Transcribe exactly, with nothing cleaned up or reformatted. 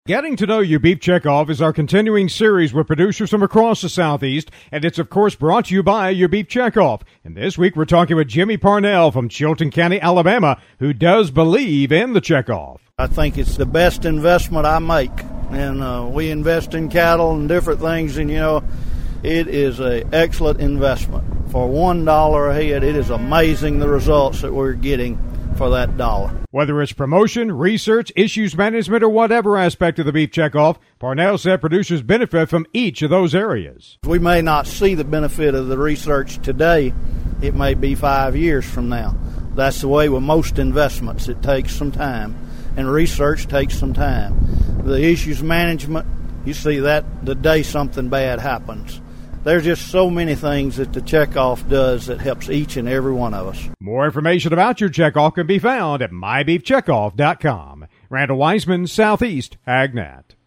Getting to Know Your Beef Checkoff is our continuing series with producers from across the Southeast, and it's, of course, brought to you by Your Beef Checkoff. And this week, we're talking with Jimmy Parnell from Chilton County, Alabama, who does believe in the checkoff. I think it's the best investment I make, and uh, we invest in cattle and different things, and, you know, it is an excellent investment. For one dollar a head, it is amazing the results that we're getting for that dollar. Whether it's promotion, research, issues management, or whatever aspect of the beef checkoff, Parnell said producers benefit from each of those areas. We may not see the benefit of the research today. It may be five years from now. That's the way with most investments. It takes some time, and research takes some time. The issues management, you see that the day something bad happens. There's just so many things that the checkoff does that helps each and every one of us. More information about your checkoff can be found at my beef checkoff dot com. Randall Wiseman, Southeast AgNet.